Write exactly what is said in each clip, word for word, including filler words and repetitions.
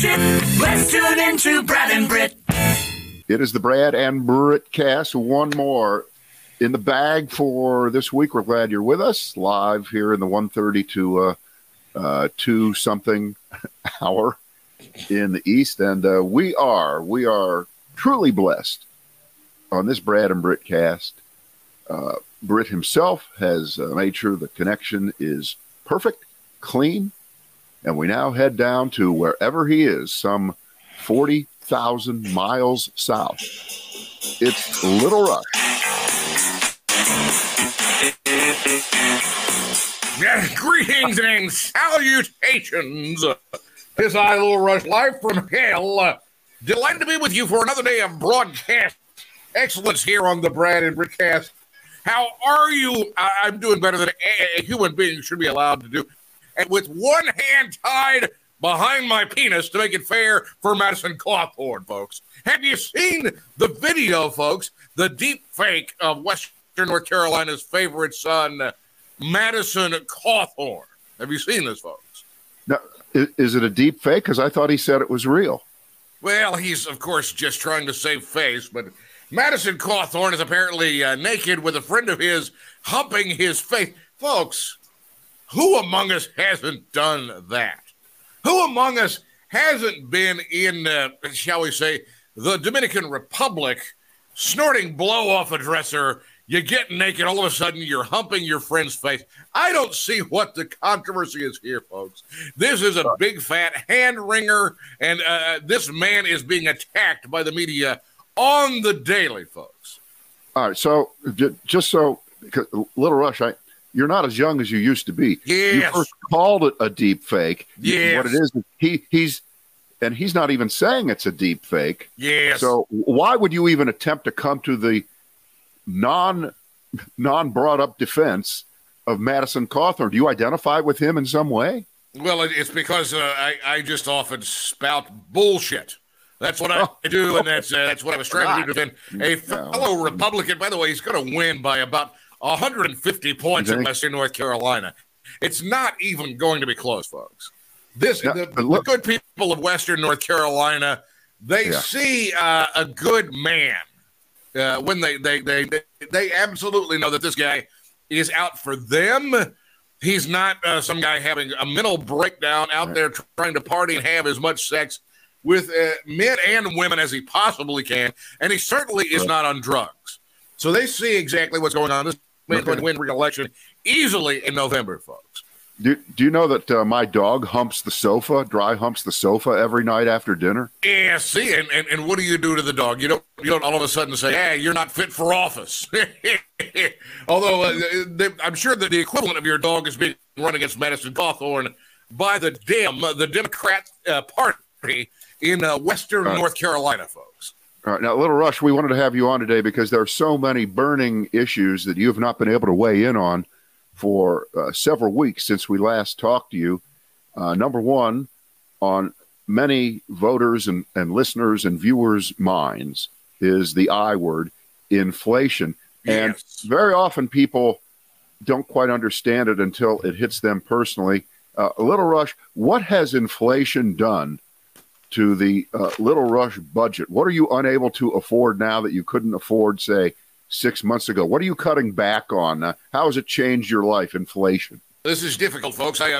shit. Let's tune into Brad and Britt. It is the Brad and Britt cast. One more in the bag for this week. We're glad you're with us live here in the one thirty to uh, uh, two something hour in the East. And uh, we are, we are truly blessed on this Brad and Britt cast. Uh, Britt himself has uh, made sure the connection is perfect, clean, and we now head down to wherever he is, some forty thousand miles south. It's Little Rush. Yeah, greetings and salutations. This I, Little Rush, live from hell. Uh, delighted to be with you for another day of broadcast excellence here on the Brad and Britt cast. How are you? I- I'm doing better than a-, a human being should be allowed to do. And with one hand tied behind my penis to make it fair for Madison Cawthorn, folks. Have you seen the video, folks? The deep fake of Western North Carolina's favorite son, Madison Cawthorn. Have you seen this, folks? Now, is, is it a deep fake? Because I thought he said it was real. Well, he's, of course, just trying to save face, but Madison Cawthorn is apparently uh, naked with a friend of his humping his face. Folks, who among us hasn't done that? Who among us hasn't been in, uh, shall we say, the Dominican Republic, snorting blow off a dresser, you get naked, all of a sudden you're humping your friend's face. I don't see what the controversy is here, folks. This is a big fat hand wringer, and uh, this man is being attacked by the media on the daily, folks. All right, so j- just so, Little Rush, I, you're not as young as you used to be. Yes. You first called it a deep fake. Yes. What it is, he he's, and he's not even saying it's a deep fake. Yes. So why would you even attempt to come to the non non brought up defense of Madison Cawthorn? Do you identify with him in some way? Well, it's because uh, I, I just often spout bullshit. That's what I Oh. do, and that's uh, that's what I was trying to do to defend a fellow Republican. By the way, he's going to win by about one hundred fifty points in Western North Carolina. It's not even going to be close, folks. This Now, the, look- the good people of Western North Carolina, they Yeah. see uh, a good man uh, when they, they they they they absolutely know that this guy is out for them. He's not uh, some guy having a mental breakdown out there trying to party and have as much sex with uh, men and women as he possibly can, and he certainly is not on drugs. So they see exactly what's going on. This man's going to win re-election easily in November, folks. Do, do you know that uh, my dog humps the sofa, dry humps the sofa every night after dinner? Yeah, see, and, and, and what do you do to the dog? You don't you don't all of a sudden say, hey, you're not fit for office. Although uh, they, I'm sure that the equivalent of your dog is being run against Madison Cawthorn by the Dem, uh, the Democrat uh, Party in uh, Western Right. North Carolina, folks. All right, now, Little Rush, we wanted to have you on today because there are so many burning issues that you have not been able to weigh in on for uh, several weeks since we last talked to you. Uh, number one, on many voters and, and listeners and viewers' minds is the I word, inflation. And Yes. very often people don't quite understand it until it hits them personally. Uh, Little Rush, what has inflation done to the uh, Little Rush budget? What are you unable to afford now that you couldn't afford, say, six months ago? What are you cutting back on? Uh, how has it changed your life, inflation? This is difficult, folks. I, uh,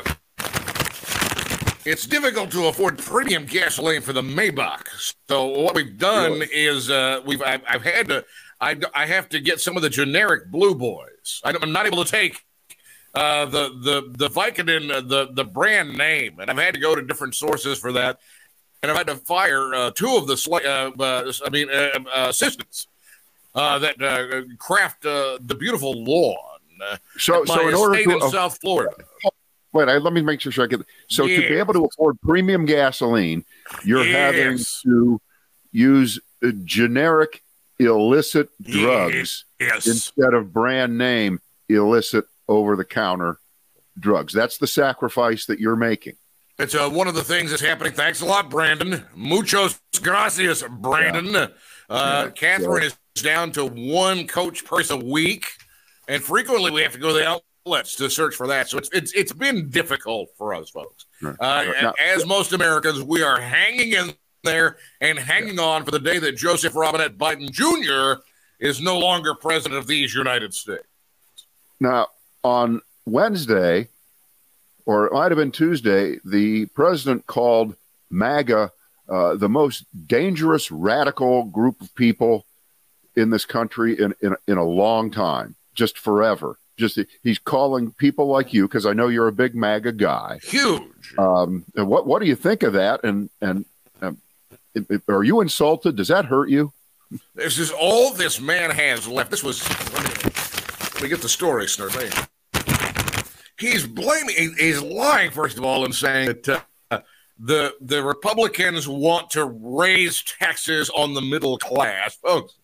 it's difficult to afford premium gasoline for the Maybach. So what we've done Really? is uh, we've I've, I've had to I, I have to get some of the generic Blue Boys. I I'm not able to take uh, the the the Vicodin, uh, the the brand name, and I've had to go to different sources for that. And I've had to fire uh, two of the sli- uh, uh, I mean uh, uh, assistants uh, that uh, craft uh, the beautiful lawn. Uh, So, at my so in order estate to in uh, South Florida. wait, I, let me make sure I get. So to be Yes. able to afford premium gasoline, you're having Yes. to use uh, generic illicit drugs Yes. instead of brand name illicit over the counter drugs. That's the sacrifice that you're making. It's uh, one of the things that's happening. Thanks a lot, Brandon. Muchos gracias, Brandon. Uh, Yeah. Catherine is down to one coach purse a week, and frequently we have to go out outlets to search for that. So it's it's it's been difficult for us, folks. Right. Uh, Right. Now, as most Americans, we are hanging in there and hanging on for the day that Joseph Robinette Biden Junior is no longer president of these United States. Now, on Wednesday, or it might have been Tuesday, the president called MAGA uh, the most dangerous radical group of people in this country in, in, in a long time, just forever. Just he's calling people like you, because I know you're a big MAGA guy. Huge. Um, and what what do you think of that? And and um, it, it, are you insulted? Does that hurt you? This is all this man has left. This was. Let me, let me get the story, Snurley. He's blaming. he- He's lying, first of all, and saying that uh, the the Republicans want to raise taxes on the middle class, folks.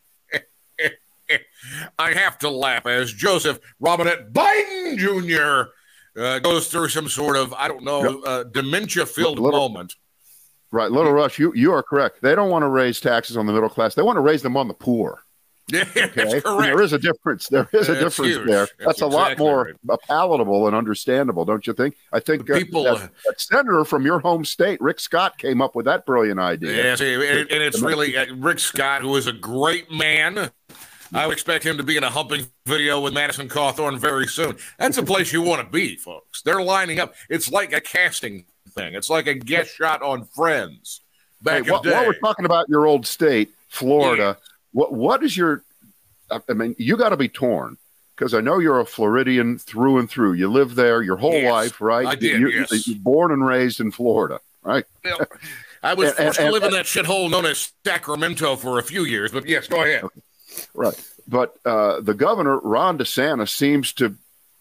I have to laugh as Joseph Robinette Biden Junior Uh, goes through some sort of, I don't know, uh, dementia-filled Little- moment. Right, Little Rush, you, you are correct. They don't want to raise taxes on the middle class. They want to raise them on the poor. Yeah, Okay, that's And correct. there is a difference. There is a That's difference huge. there. That's That's, a lot exactly more right. uh, palatable and understandable, don't you think? I think uh, People- that, that senator from your home state, Rick Scott, came up with that brilliant idea. Yeah, see, and, and it's really uh, Rick Scott, who is a great man. I would expect him to be in a humping video with Madison Cawthorn very soon. That's a place you want to be, folks. They're lining up. It's like a casting thing. It's like a guest shot on Friends back Hey, in while, the day. while we're talking about your old state, Florida, what what is your? I mean, you got to be torn, because I know you're a Floridian through and through. You lived there your whole Yes, life, right? I did, You, yes. You're born and raised in Florida, right? You know, I was And- forced and- to live in that shithole known as Sacramento for a few years, but yes, go ahead. Right. But uh, the governor, Ron DeSantis, seems to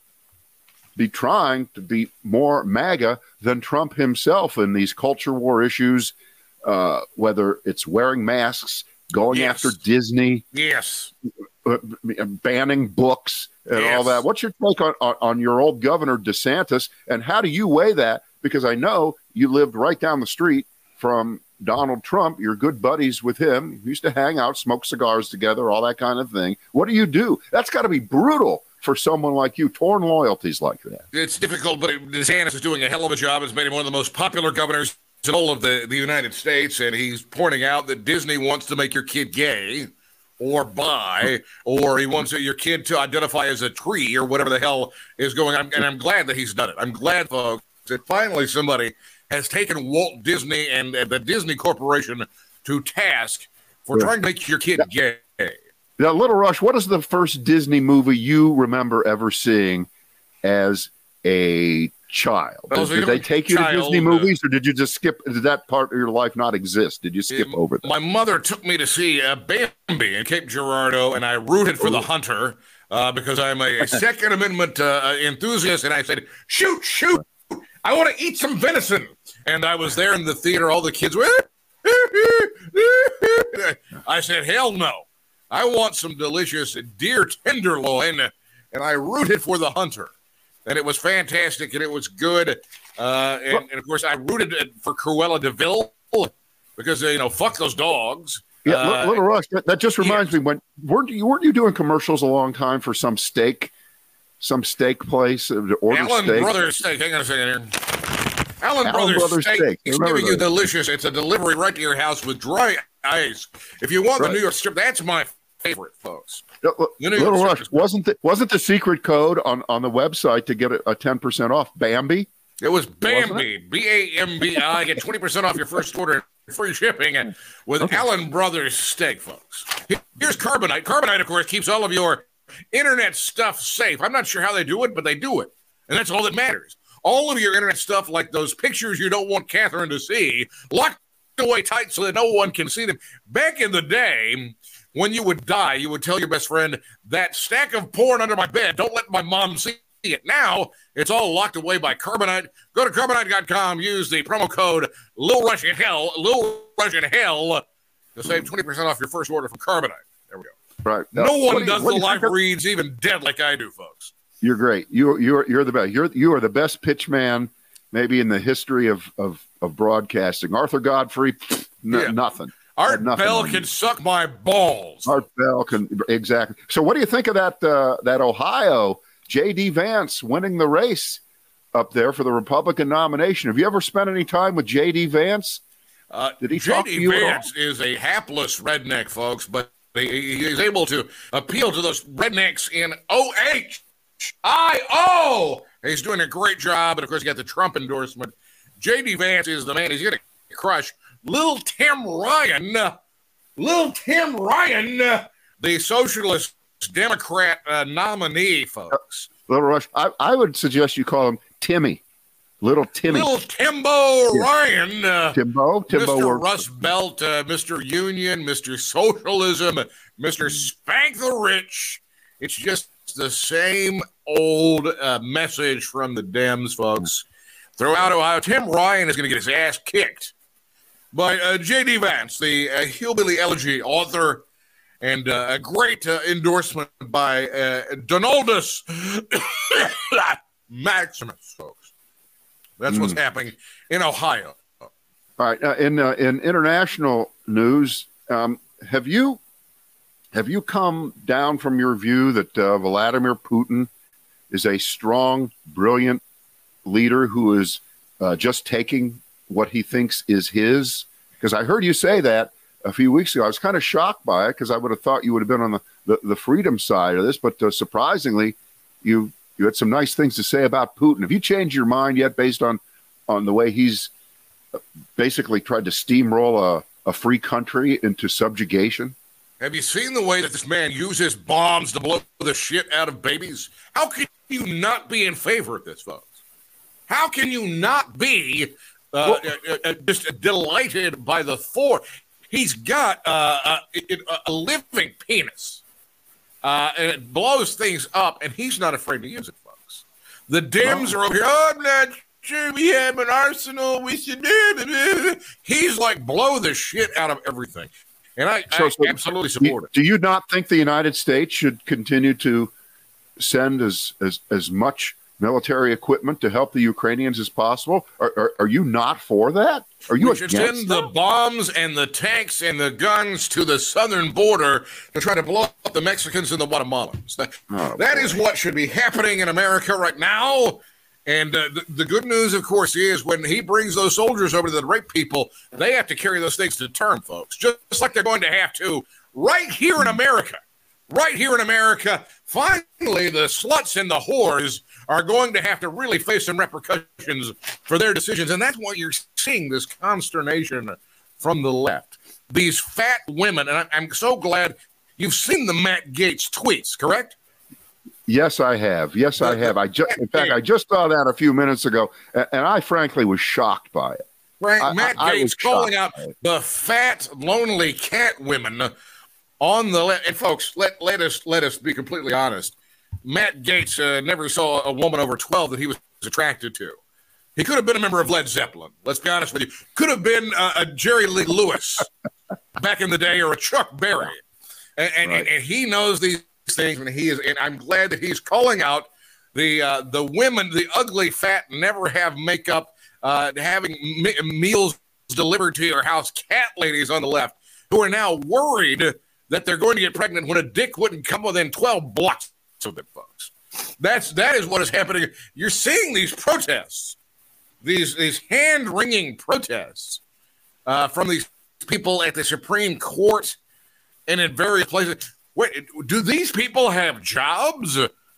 be trying to be more MAGA than Trump himself in these culture war issues, uh, whether it's wearing masks, going Yes. after Disney, Yes. uh, banning books, and Yes. all that. What's your take on, on, on your old governor, DeSantis, and how do you weigh that? Because I know you lived right down the street from Donald Trump. You're good buddies with him. You used to hang out, smoke cigars together, all that kind of thing. What do you do? That's got to be brutal for someone like you, torn loyalties like that. It's difficult, but DeSantis is doing a hell of a job. It's made him one of the most popular governors in all of the, the United States, and he's pointing out that Disney wants to make your kid gay or bi, or he wants your kid to identify as a tree or whatever the hell is going on. And I'm glad that he's done it. I'm glad, folks, that finally somebody has taken Walt Disney and uh, the Disney Corporation to task for Yeah. trying to make your kid gay. Now, Little Rush, what is the first Disney movie you remember ever seeing as a child? Well, Did, as a did they young take you to child, Disney uh, movies, or did you just skip? Did that part of your life not exist? Did you skip Um, over that? My mother took me to see uh, Bambi in Cape Girardeau, and I rooted for the hunter uh, because I'm a, a Second Amendment uh, enthusiast, and I said, shoot, shoot, I want to eat some venison. And I was there in the theater, all the kids were, I said, hell no. I want some delicious deer tenderloin, and I rooted for the hunter. And it was fantastic, and it was good. Uh, and, and, of course, I rooted for Cruella de Vil because, uh, you know, fuck those dogs. Yeah, Uh, Little Rush. That, that just reminds me, when weren't you weren't you doing commercials a long time for some steak, some steak place? uh, to Order Allen steak. Brothers Steak. Hang on a second here. Allen, Allen Brothers, Brothers Steak, Steak. is Remember giving you that. delicious. It's a delivery right to your house with dry ice. If you want Right. the New York strip, that's my favorite, folks. Uh, uh, You know, Little you're- Rush, wasn't the, wasn't the secret code on, on the website to get a ten percent off Bambi? It was Bambi, B A M B I. Get twenty percent off your first order, free shipping with Allen Brothers Steak, folks. Here's Carbonite. Carbonite, of course, keeps all of your internet stuff safe. I'm not sure how they do it, but they do it. And that's all that matters. All of your internet stuff, like those pictures you don't want Catherine to see, locked away tight so that no one can see them. Back in the day, when you would die, you would tell your best friend, that stack of porn under my bed, don't let my mom see it. Now, it's all locked away by Carbonite. Go to carbonite dot com, use the promo code Lil Russian Hell, Lil Russian Hell, to save twenty percent off your first order from Carbonite. There we go. Right. No Now, what one do you- does what the do you live think of- reads even dead like I do, folks. You're great. You you're you're the best. You're you are the best pitch man maybe in the history of of, of broadcasting. Arthur Godfrey, n- Yeah. nothing. Art Had nothing Bell on can you. suck my balls. Art Bell can exactly. So, what do you think of that uh, that Ohio J D. Vance winning the race up there for the Republican nomination. Have you ever spent any time with J D. Vance? Uh, Did he J talk to D. you at all? Vance is a hapless redneck, folks, but he, he is able to appeal to those rednecks in O H I O. He's doing a great job, and of course, he got the Trump endorsement. J D. Vance is the man. He's going to crush Lil Tim Ryan. Lil Tim Ryan, the socialist Democrat uh, nominee, folks. Little Rush. I, I would suggest you call him Timmy. Little Timmy. Little Timbo yeah. Ryan. Uh, Timbo. Timbo. Mister Works. Rust Belt, uh, Mister Union, Mister Socialism, Mister Spank the Rich. It's just the same old uh, message from the Dems, folks. Throughout Ohio, Tim Ryan is going to get his ass kicked by uh, J D. Vance, the uh, Hillbilly Elegy author, and uh, a great uh, endorsement by uh, Donaldus Maximus, folks. That's mm. what's happening in Ohio. All right. Uh, in uh, in international news, um, have you have you come down from your view that uh, Vladimir Putin is a strong, brilliant leader who is uh, just taking what he thinks is his? Because I heard you say that a few weeks ago. I was kind of shocked by it because I would have thought you would have been on the, the, the freedom side of this. But uh, surprisingly, you you had some nice things to say about Putin. Have you changed your mind yet based on, on the way he's basically tried to steamroll a, a free country into subjugation? Have you seen the way that this man uses bombs to blow the shit out of babies? How can you not be in favor of this, folks? How can you not be uh, well, uh, uh, just delighted by the thought? He's got uh, a, a living penis, uh, and it blows things up, and he's not afraid to use it, folks. The Dems are over here, oh, I'm not sure we have an arsenal. We should do. He's like, blow the shit out of everything. And I, so, I so absolutely support it. Do you not think the United States should continue to send as as, as much military equipment to help the Ukrainians as possible? Are, are, are you not for that? Are you we should send the bombs and the tanks and the guns to the southern border to try to blow up the Mexicans and the Guatemalans. That, oh, that is what should be happening in America right now. And uh, the, the good news, of course, is when he brings those soldiers over to the rape people, they have to carry those things to term, folks, just like they're going to have to right here in America. Right here in America, finally, the sluts and the whores are going to have to really face some repercussions for their decisions. And that's why you're seeing this consternation from the left. These fat women, and I'm so glad you've seen the Matt Gaetz tweets, correct? Yes, I have. Yes, I have. I just, in fact, I just saw that a few minutes ago, and I frankly was shocked by it. Right, I, Matt I, Gaetz I calling out the fat, lonely cat women on the left. And folks, let let us let us be completely honest. Matt Gaetz uh, never saw a woman over twelve that he was attracted to. He could have been a member of Led Zeppelin. Let's be honest with you. Could have been uh, a Jerry Lee Lewis back in the day, or a Chuck Berry, and and, right. and, and he knows these things, and he is. And I'm glad that he's calling out the uh, the women, the ugly, fat, never have makeup, uh, having me- meals delivered to your house, cat ladies on the left, who are now worried that they're going to get pregnant when a dick wouldn't come within twelve blocks of them, folks. That's that is what is happening. You're seeing these protests, these these hand-wringing protests uh, from these people at the Supreme Court and in various places. Wait, do these people have jobs?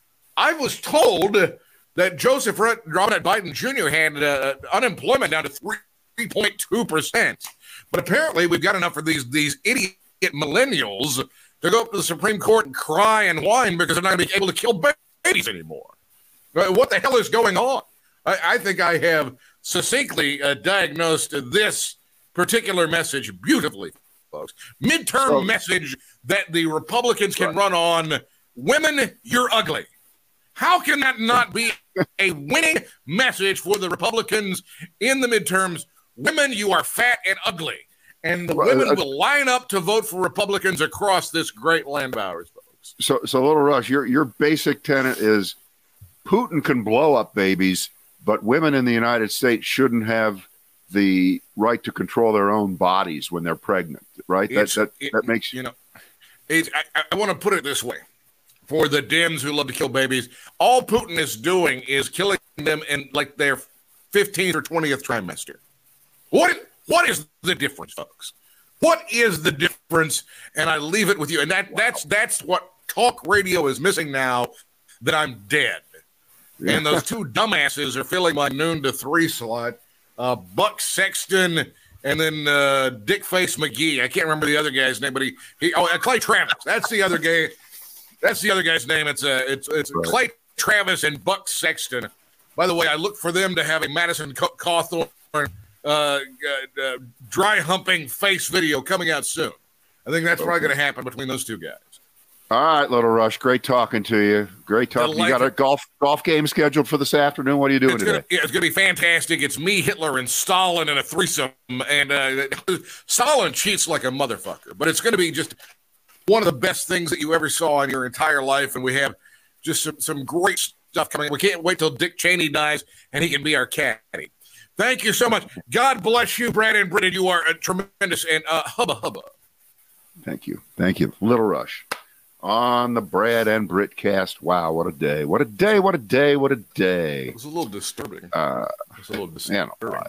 I was told that Joseph Robinette Biden Junior had uh, unemployment down to three point two percent. But apparently we've got enough for these, these idiot millennials to go up to the Supreme Court and cry and whine because they're not going to be able to kill babies anymore. What the hell is going on? I, I think I have succinctly uh, diagnosed this particular message beautifully, folks. Midterm so, message that the Republicans can right. run on: women, you're ugly. How can that not be a winning message for the Republicans in the midterms? Women, you are fat and ugly. And the women uh, will line up to vote for Republicans across this great land of ours, folks. So, so Little Rush, your your basic tenet is Putin can blow up babies, but women in the United States shouldn't have the right to control their own bodies when they're pregnant, right? That that, it, that makes you know. It, I, I want to put it this way, for the Dems who love to kill babies. All Putin is doing is killing them in like their fifteenth or twentieth trimester. What what is the difference, folks? What is the difference? And I leave it with you. And that wow. that's that's what talk radio is missing now that I'm dead. Yeah. And those two dumbasses are filling my noon to three slot. Uh, Buck Sexton and then uh, Dick Face McGee. I can't remember the other guy's name, but he, he oh, Clay Travis. That's the other guy. That's the other guy's name. It's uh, it's it's right. Clay Travis and Buck Sexton. By the way, I look for them to have a Madison Cawthorn uh, uh, uh, dry humping face video coming out soon. I think that's okay. probably going to happen between those two guys. All right, Little Rush. Great talking to you. Great talking. Like you got it. a golf golf game scheduled for this afternoon. What are you doing it's today? Gonna, yeah, it's going to be fantastic. It's me, Hitler, and Stalin in a threesome. And uh, Stalin cheats like a motherfucker. But it's going to be just one of the best things that you ever saw in your entire life. And we have just some, some great stuff coming. We can't wait till Dick Cheney dies and he can be our caddy. Thank you so much. God bless you, Brad and Britton. You are a tremendous and uh, hubba hubba. Thank you. Thank you. Little Rush. On the Brad and Brit cast. Wow, what a day. What a day, what a day, what a day. It was a little disturbing. Uh, it was a little disturbing. Man,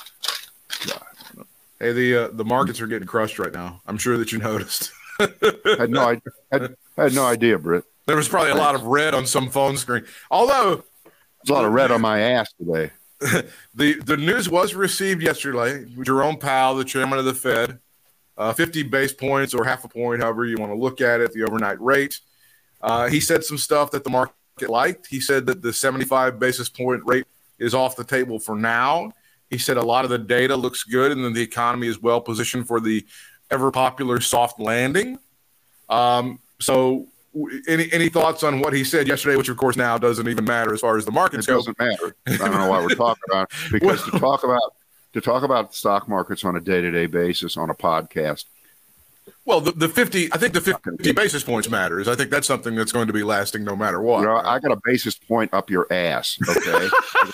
hey, the uh, the markets are getting crushed right now. I'm sure that you noticed. I, had no, I, had, I had no idea, Brit. There was probably a lot of red on some phone screen. Although, there's a lot of red on my ass today. the, the news was received yesterday. Jerome Powell, the chairman of the Fed, Uh, fifty base points or half a point, however you want to look at it, the overnight rate. Uh, he said some stuff that the market liked. He said that the seventy-five basis point rate is off the table for now. He said a lot of the data looks good and then the economy is well positioned for the ever popular soft landing. Um, so any any thoughts on what he said yesterday, which of course now doesn't even matter as far as the markets go? It doesn't matter. I don't know why we're talking about it, because well, to talk about To talk about stock markets on a day-to-day basis on a podcast. Well, the, the fifty, I think the fifty basis points matters. I think that's something that's going to be lasting no matter what. You know, I got a basis point up your ass, okay?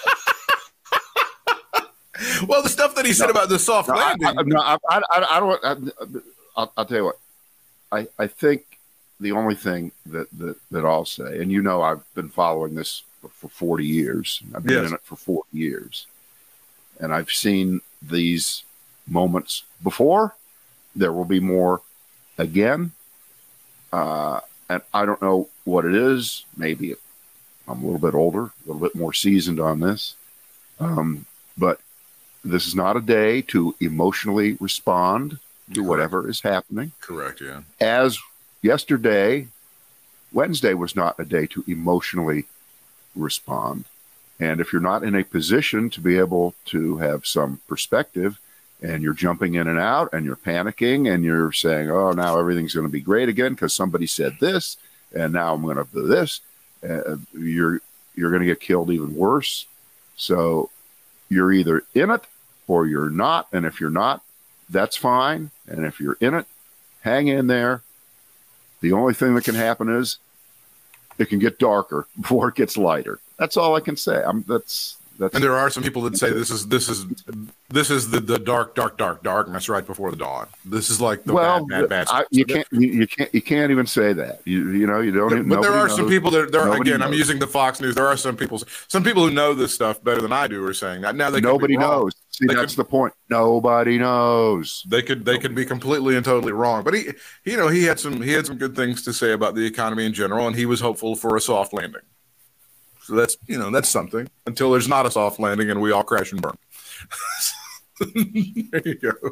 Well, the stuff that he said no, about the soft no, landing. I, I, no, I, I, I don't. I, I'll, I'll tell you what. I, I think the only thing that, that, that I'll say, and you know I've been following this for, for forty years. I've been yes. in it for forty years. And I've seen these moments before. There will be more again. Uh, and I don't know what it is. Maybe I'm a little bit older, a little bit more seasoned on this. Um, but this is not a day to emotionally respond to whatever is happening. Correct, yeah. As yesterday, Wednesday was not a day to emotionally respond. And if you're not in a position to be able to have some perspective and you're jumping in and out and you're panicking and you're saying, oh, now everything's going to be great again because somebody said this and now I'm going to do this, uh, you're, you're going to get killed even worse. So you're either in it or you're not. And if you're not, that's fine. And if you're in it, hang in there. The only thing that can happen is it can get darker before it gets lighter. That's all I can say. I'm that's that's. And there are some people that say this is this is this is the, the dark, dark, dark, darkness right before the dawn. This is like the well, bad, bad, bad. I, you can't you, you can't you can't even say that. You you know you don't. Even, but there are knows. some people that there again. knows. I'm using the Fox News. There are some people some people who know this stuff better than I do are saying that. Now they nobody knows. See, they that's could, the point. Nobody knows. They could they could be completely and totally wrong. But he you know he had some he had some good things to say about the economy in general, and he was hopeful for a soft landing. So that's, you know, that's something until there's not a soft landing and we all crash and burn. There you go.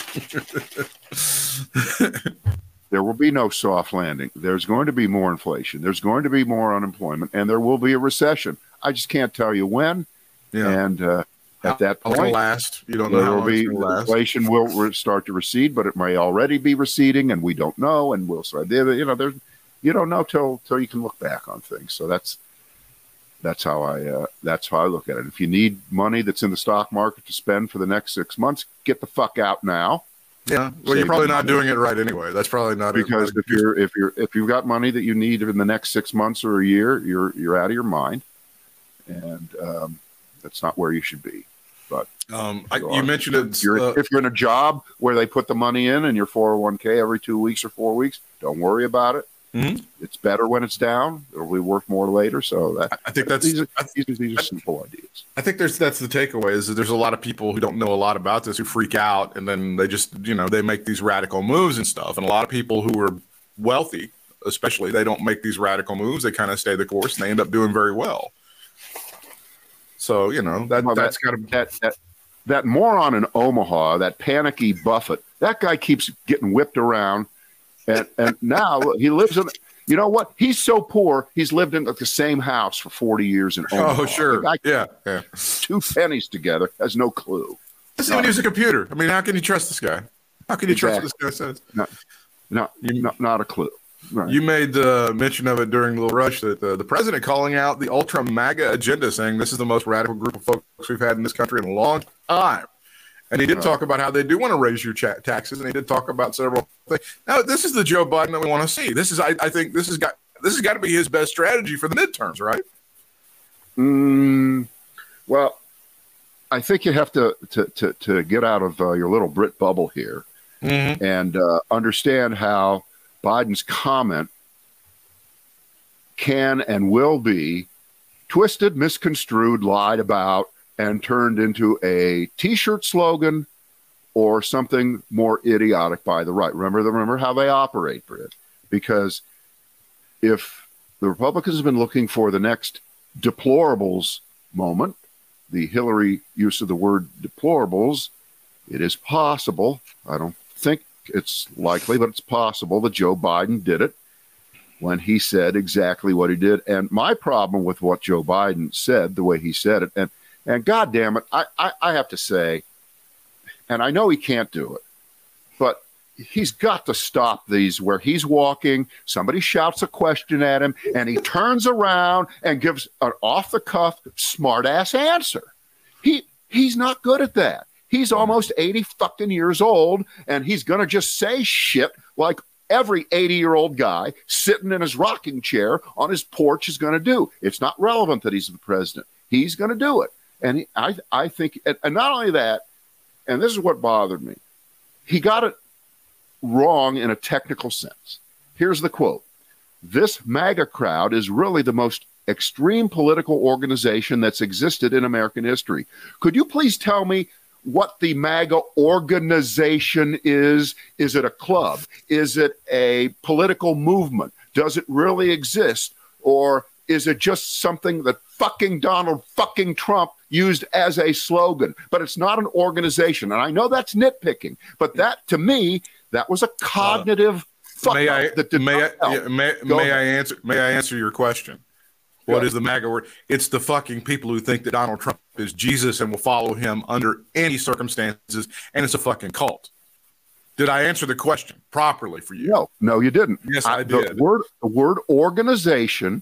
There will be no soft landing. There's going to be more inflation. There's going to be more unemployment, and there will be a recession. I just can't tell you when. Yeah. And uh, at that point, it'll last. You don't know there how will long be it's gonna last. Inflation will start to recede, but it may already be receding, and we don't know. And we'll start. You know, there's you don't know till till you can look back on things. So that's. That's how I. Uh, that's how I look at it. If you need money that's in the stock market to spend for the next six months, get the fuck out now. Yeah. Well, Save you're probably not doing it right anyway. That's probably not because if you're if you're if you've got money that you need in the next six months or a year, you're you're out of your mind, and um, that's not where you should be. But um, I, you mentioned it. If you're, uh, if you're in a job where they put the money in and your four oh one k every two weeks or four weeks, don't worry about it. Mm-hmm. It's better when it's down. It'll be worth more later. So that I think that's these are, I, these are, these are simple ideas. I think there's that's the takeaway is that there's a lot of people who don't know a lot about this who freak out and then they just you know they make these radical moves and stuff. And a lot of people who are wealthy, especially, they don't make these radical moves. They kind of stay the course and they end up doing very well. So you know that well, that's that, got to that that that moron in Omaha, that panicky Buffett. That guy keeps getting whipped around. And and now he lives in, you know what? He's so poor, he's lived in the same house for forty years in Omaha. Oh, sure. Yeah, yeah. Two pennies together, has no clue. Let's see when he was a computer. I mean, how can you trust this guy? How can you Exactly. trust what this guy says? No, no, You- not, not a clue. Right. You made the mention of it during Little Rush that the, the president calling out the ultra MAGA agenda, saying this is the most radical group of folks we've had in this country in a long time. And he did talk about how they do want to raise your cha- taxes, and he did talk about several things. Now, this is the Joe Biden that we want to see. This is, I, I think, this has got this has got to be his best strategy for the midterms, right? Mm, well, I think you have to to to, to get out of uh, your little Brit bubble here Mm-hmm. and uh, understand how Biden's comment can and will be twisted, misconstrued, lied about, and turned into a T-shirt slogan or something more idiotic by the right. Remember, remember how they operate, Britt. Because if the Republicans have been looking for the next deplorables moment, the Hillary use of the word deplorables, it is possible. I don't think it's likely, but it's possible that Joe Biden did it when he said exactly what he did. And my problem with what Joe Biden said, the way he said it, and And God damn it, I, I, I have to say, and I know he can't do it, but he's got to stop these where he's walking, somebody shouts a question at him, and he turns around and gives an off-the-cuff, smart-ass answer. He He's not good at that. He's almost eighty fucking years old, and he's going to just say shit like every eighty-year-old guy sitting in his rocking chair on his porch is going to do. It's not relevant that he's the president. He's going to do it. And he, I, I think, and not only that, and this is what bothered me, he got it wrong in a technical sense. Here's the quote. This MAGA crowd is really the most extreme political organization that's existed in American history. Could you please tell me what the MAGA organization is? Is it a club? Is it a political movement? Does it really exist? Or is it just something that fucking Donald fucking Trump used as a slogan? But it's not an organization. And I know that's nitpicking, but that, to me, that was a cognitive uh, fuck may I, that did may not I, help. yeah, may, Go may ahead. I answer, may I answer your question? Go What ahead. is the MAGA word? It's the fucking people who think that Donald Trump is Jesus and will follow him under any circumstances, and it's a fucking cult. Did I answer the question properly for you? No, no, you didn't. Yes, I The did. word, the word organization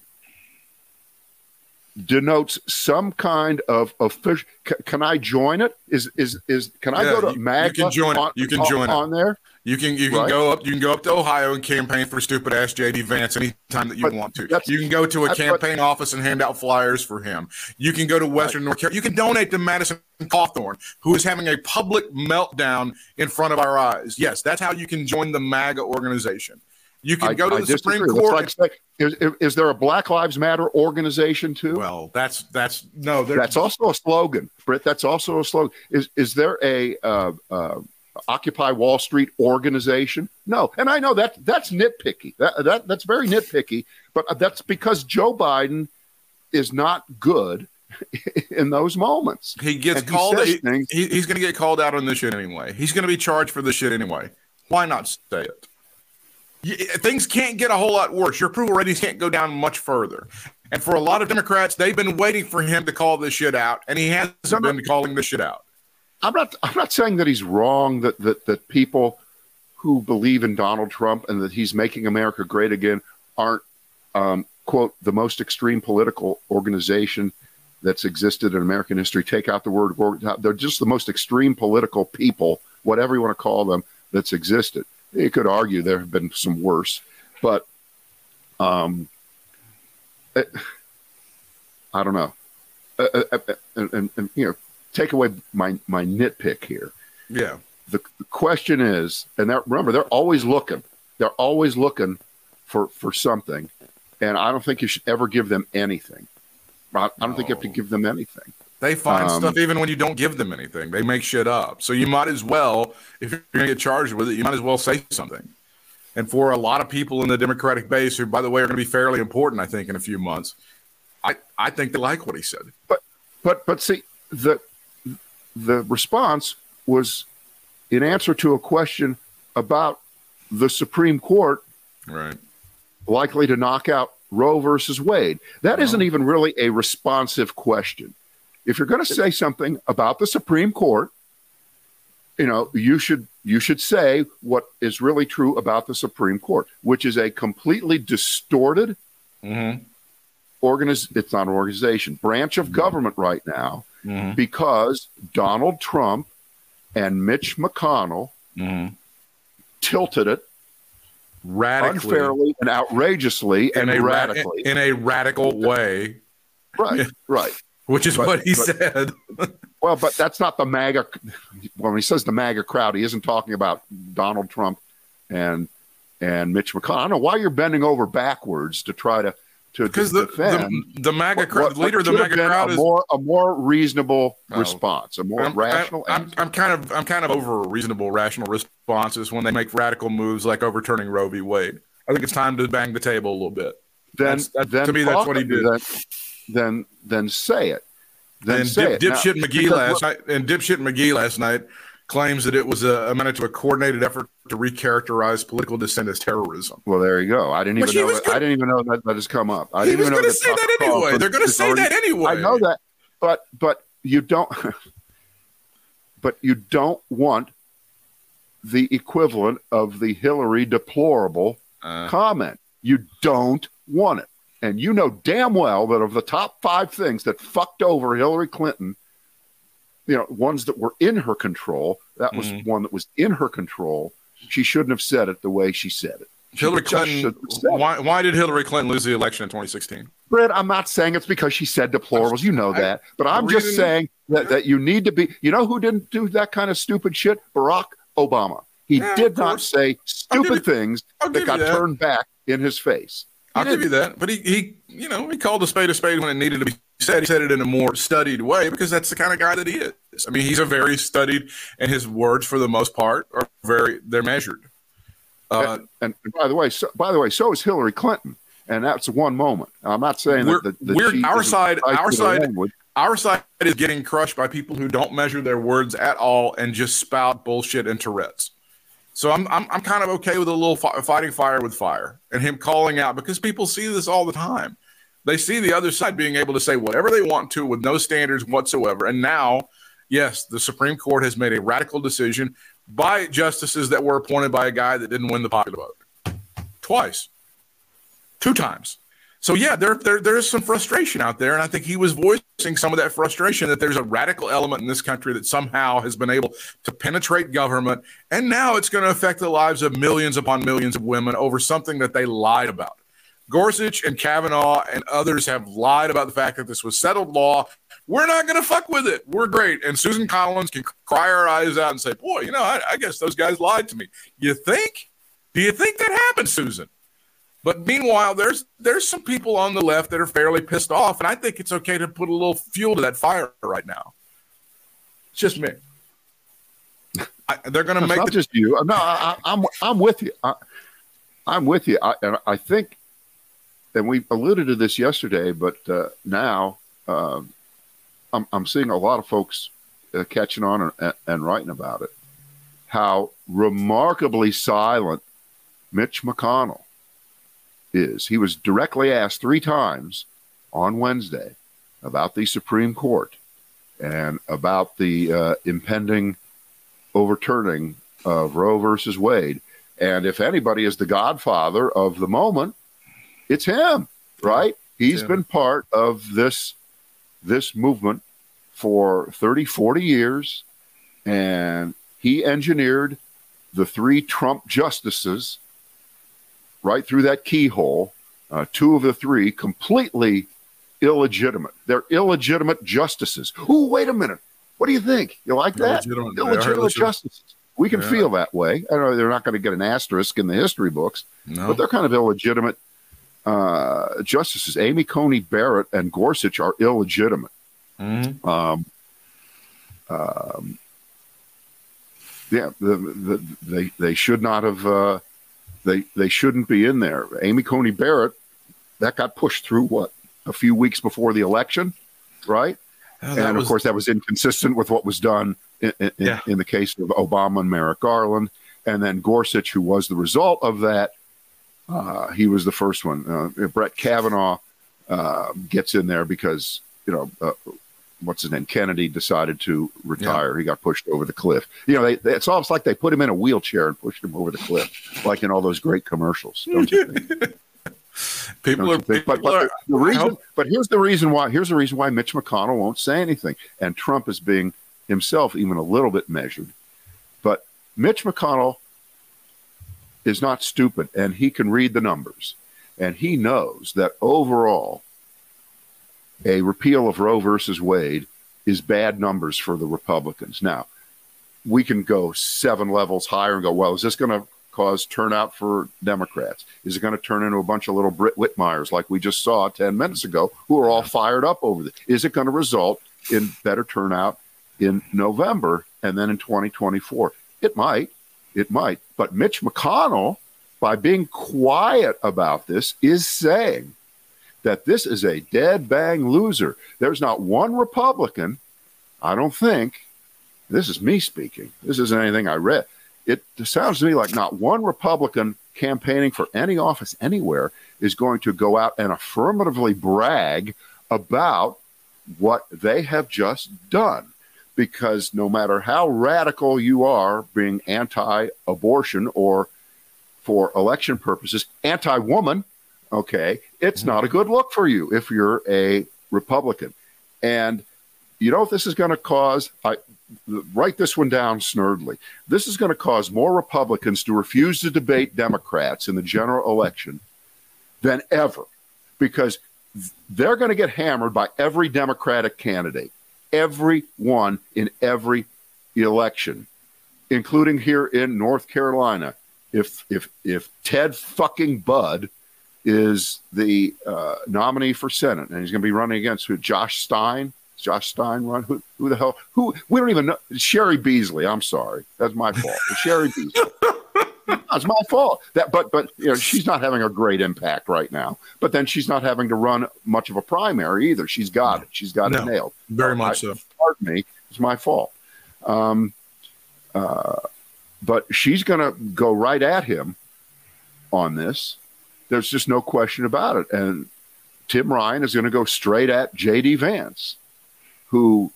denotes some kind of official. C- can I join it? Is is is? Can I Yeah, go to you- you MAGA? can join it. on, You can on- join it. on there. You can you can Right. go up you can go up to Ohio and campaign for stupid ass J D Vance anytime that you But want to. that's- You can go to a that's campaign office and hand out flyers for him. You can go to Western North Carolina. You can donate to Madison Cawthorn, who is having a public meltdown in front of our eyes. Yes, that's how you can join the MAGA organization. You can I, go to I the disagree. Supreme That's Court. like saying- is, is, is there a Black Lives Matter organization too? well, that's that's no. there- That's also a slogan, Britt. That's also a slogan. Is is there a uh, uh, Occupy Wall Street organization? No, and I know that that's nitpicky. That, that that's very nitpicky. But that's because Joe Biden is not good in those moments. He gets And he called. says he- things- he- he's going to get called out on this shit anyway. He's going to be charged for this shit anyway. Why not say it? Y- Things can't get a whole lot worse. Your approval ratings can't go down much further. And for a lot of Democrats, they've been waiting for him to call this shit out, and he hasn't No, no. been calling this shit out. I'm not. I'm not saying that he's wrong. That that that people who believe in Donald Trump and that he's making America great again aren't um, quote the most extreme political organization that's existed in American history. Take out the word. org- They're just the most extreme political people, whatever you want to call them, that's existed. You could argue there have been some worse, but um, it, I don't know. Uh, uh, uh, and, and, and you know. Take away my my nitpick here. Yeah. The, the question is, and they're, remember, they're always looking. They're always looking for, for something, and I don't think you should ever give them anything. I, I don't No. think you have to give them anything. They find Um, stuff even when you don't give them anything. They make shit up. So you might as well, if you're going to get charged with it, you might as well say something. And for a lot of people in the Democratic base, who, by the way, are going to be fairly important, I think, in a few months, I, I think they like what he said. But but but see, the the response was in answer to a question about the Supreme Court Right. likely to knock out Roe versus Wade. That isn't even really a responsive question. If you're going to say something about the Supreme Court, you know, you should you should say what is really true about the Supreme Court, which is a completely distorted Mm-hmm. organiz- it's not an organization, branch of government right now, Mm-hmm. because Donald Trump and Mitch McConnell Mm-hmm. tilted it Radically. unfairly and outrageously and in a ra- radically. in a radical way, Right, right. which is But- what he but- said. Well, but that's not the MAGA. When he says the MAGA crowd, he isn't talking about Donald Trump and and Mitch McConnell. I don't know why you're bending over backwards to try to to, Because to the, defend. the the MAGA what- crowd, what the leader of the should have MAGA been crowd a is more a more reasonable Oh. response, a more I'm, rational. I'm, answer. I'm, I'm kind of I'm kind of over reasonable, rational responses when they make radical moves like overturning Roe v. Wade. I think it's time to bang the table a little bit. then, that's- that- then to me, that's talk- what he did. Then, then, then say it. Then And say dip, it. Now, dipshit McGee because last look- night, and dipshit McGee last night claims that it was a, amounted to a coordinated effort to recharacterize political dissent as terrorism. Well, there you go. I didn't Which even he know. was That, gonna- I didn't even know that that has come up. I He didn't was even know going to say Tucker that anyway. Carlson They're going to is say already- that anyway. I know that, but but you don't. But you don't want the equivalent of the Hillary deplorable Uh, comment. You don't want it, and you know damn well that of the top five things that fucked over Hillary Clinton, you know, ones that were in her control, that was Mhm. one that was in her control. She shouldn't have said it the way she said it. She Hillary just Clinton. shouldn't have said it. Why, why did Hillary Clinton lose the election in twenty sixteen? Brett, I'm not saying it's because she said deplorables. You know I- that. But I'm the just reason- saying that, that you need to be. You know who didn't do that kind of stupid shit? Barack Obama. He Yeah, did of not course. say I'll give stupid you- things I'll that give got you that. turned back in his face. He I'll give didn't. you that. But he, he, you know, he called a spade a spade when it needed to be said. He said it in a more studied way because that's the kind of guy that he is. I mean, he's a very studied, and his words, for the most part, are very, they're measured. Uh, and, and by the way, so, by the way, so is Hillary Clinton, and that's one moment. I'm not saying We're- that, that, that we're- she our isn't side- tight our to the side- language. Our side is getting crushed by people who don't measure their words at all and just spout bullshit and Tourette's. So I'm I'm I'm kind of okay with a little fi- fighting fire with fire and him calling out, because people see this all the time. They see the other side being able to say whatever they want to with no standards whatsoever. And now, yes, the Supreme Court has made a radical decision by justices that were appointed by a guy that didn't win the popular vote twice, two times. So yeah, there, there there's some frustration out there, and I think he was voicing some of that frustration that there's a radical element in this country that somehow has been able to penetrate government, and now it's going to affect the lives of millions upon millions of women over something that they lied about. Gorsuch and Kavanaugh and others have lied about the fact that this was settled law. We're not going to fuck with it. We're great. And Susan Collins can cry her eyes out and say, boy, you know, I, I guess those guys lied to me. You think? Do you think that happened, Susan? But meanwhile, there's there's some people on the left that are fairly pissed off, and I think it's okay to put a little fuel to that fire right now. It's just me. I, they're going to It's make not the, just you. No, I, I, I'm I'm with you. I, I'm with you. I, and I think, and we alluded to this yesterday, but uh, now um, I'm I'm seeing a lot of folks uh, catching on and, and writing about it. How remarkably silent Mitch McConnell is. He was directly asked three times on Wednesday about the Supreme Court and about the uh, impending overturning of Roe versus Wade. And if anybody is the godfather of the moment, it's him, right? He's Yeah. been part of this, this movement for thirty, forty years, and he engineered the three Trump justices right through that keyhole. Uh, two of the three completely illegitimate. They're illegitimate justices. Ooh, wait a minute. What do you think? You like that? Illegitimate. They are Illegitimate illegitimate. justices. We can Yeah. feel that way. I know they're not going to get an asterisk in the history books, No. but they're kind of illegitimate uh, justices. Amy Coney Barrett and Gorsuch are illegitimate. Mhm. Um, um, yeah, the, the, they they should not have. Uh, they they shouldn't be in there. Amy Coney Barrett, that got pushed through what a few weeks before the election, right? Yeah, that and was- of course, that was inconsistent with what was done in, in, Yeah. in the case of Obama and Merrick Garland. And then Gorsuch, who was the result of that, uh, he was the first one. Uh, Brett Kavanaugh uh, gets in there because, you know, uh, what's his name? Kennedy decided to retire. He got pushed over the cliff. You know, they, they, it's almost like they put him in a wheelchair and pushed him over the cliff, like in all those great commercials, don't you think? People Don't are, you think? But, people but are the reason, help- but here's the reason why. Here's the reason why Mitch McConnell won't say anything, and Trump is being himself even a little bit measured. But Mitch McConnell is not stupid, and he can read the numbers, and he knows that overall, a repeal of Roe versus Wade is bad numbers for the Republicans. Now, we can go seven levels higher and go, well, is this going to cause turnout for Democrats? Is it going to turn into a bunch of little Britt Whitmires like we just saw ten minutes ago who are all fired up over this? Is it going to result in better turnout in November and then in twenty twenty-four? It might. It might. But Mitch McConnell, by being quiet about this, is saying that this is a dead bang loser. There's not one Republican, I don't think, this is me speaking, this isn't anything I read, it sounds to me like not one Republican campaigning for any office anywhere is going to go out and affirmatively brag about what they have just done. Because no matter how radical you are being anti-abortion or for election purposes, anti-woman, okay, it's mm-hmm. not a good look for you if you're a Republican. And you know what this is going to cause? I write this one down snurdly. This is going to cause more Republicans to refuse to debate Democrats in the general election than ever, because they're going to get hammered by every Democratic candidate, every one in every election, including here in North Carolina. If if if Ted fucking Budd is the uh, nominee for Senate, and he's going to be running against who? Josh Stein. Josh Stein run? Who, who the hell? Who? We don't even know. Sherry Beasley. I'm sorry. That's my fault. Sherry Beasley. It's my fault. That, but but you know, she's not having a great impact right now. But then she's not having to run much of a primary either. She's got it. She's got no, it nailed. Very much I, so. Pardon me. It's my fault. Um, uh, but she's going to go right at him on this. There's just no question about it. And Tim Ryan is going to go straight at J D Vance, who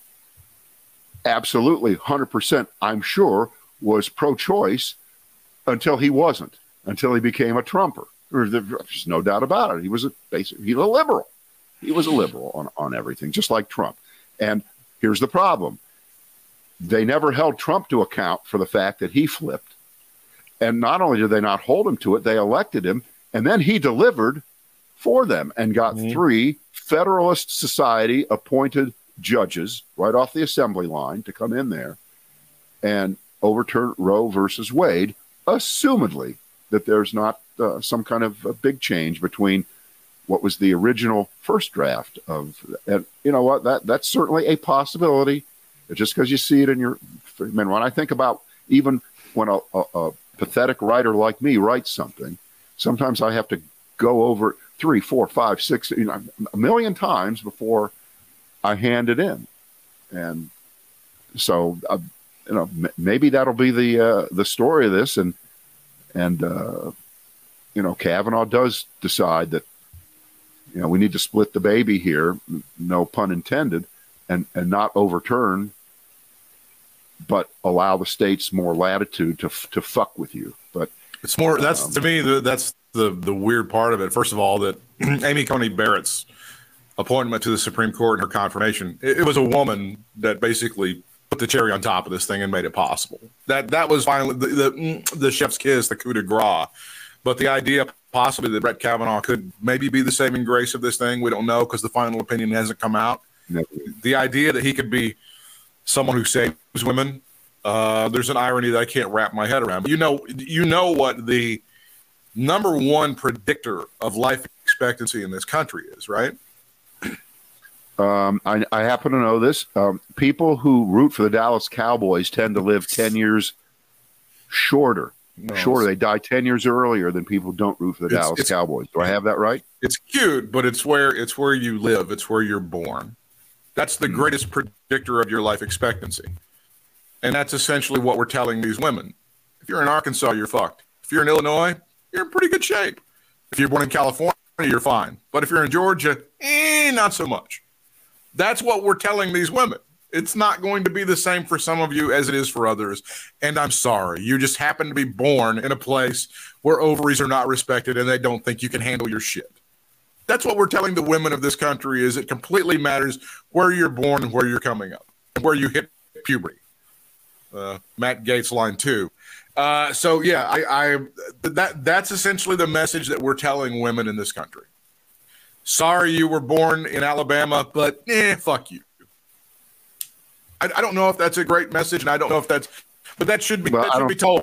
absolutely one hundred percent, I'm sure, was pro-choice until he wasn't, until he became a Trumper. There's no doubt about it. He was a basic, he's a liberal. He was a liberal on, on everything, just like Trump. And here's the problem. They never held Trump to account for the fact that he flipped. And not only did they not hold him to it, they elected him, and then he delivered for them and got mm-hmm. three Federalist Society appointed judges right off the assembly line to come in there and overturn Roe versus Wade, assumedly that there's not uh, some kind of a big change between what was the original first draft of, and you know what, that that's certainly a possibility. Just because you see it in your, I mean, when I think about even when a, a, a pathetic writer like me writes something, sometimes I have to go over three, four, five, six, you know, a million times before I hand it in. And so, uh, you know, m- maybe that'll be the uh, the story of this. And, and uh, you know, Kavanaugh does decide that, you know, we need to split the baby here, no pun intended, and, and not overturn, but allow the states more latitude to to fuck with you. But it's more, that's um, to me, the, that's the, the weird part of it. First of all, that Amy Coney Barrett's appointment to the Supreme Court and her confirmation, it, it was a woman that basically put the cherry on top of this thing and made it possible. That that was finally the, the, the chef's kiss, the coup de grace. But the idea possibly that Brett Kavanaugh could maybe be the saving grace of this thing, we don't know because the final opinion hasn't come out. Never. The idea that he could be someone who saves women, Uh, there's an irony that I can't wrap my head around. But you know, you know what the number one predictor of life expectancy in this country is, right? Um, I, I happen to know this. Um, people who root for the Dallas Cowboys tend to live ten years shorter. No, shorter. They die ten years earlier than people who don't root for the it's, Dallas it's, Cowboys. Do I have that right? It's cute, but it's where it's where you live. It's where you're born. That's the greatest predictor of your life expectancy. And that's essentially what we're telling these women. If you're in Arkansas, you're fucked. If you're in Illinois, you're in pretty good shape. If you're born in California, you're fine. But if you're in Georgia, eh, not so much. That's what we're telling these women. It's not going to be the same for some of you as it is for others. And I'm sorry. You just happen to be born in a place where ovaries are not respected and they don't think you can handle your shit. That's what we're telling the women of this country is it completely matters where you're born and where you're coming up and where you hit puberty. Uh, Matt Gaetz line two. Uh, so yeah, I, I that that's essentially the message that we're telling women in this country. Sorry you were born in Alabama, but eh, fuck you. I, I don't know if that's a great message, and I don't know if that's, but that should be well, that should be told.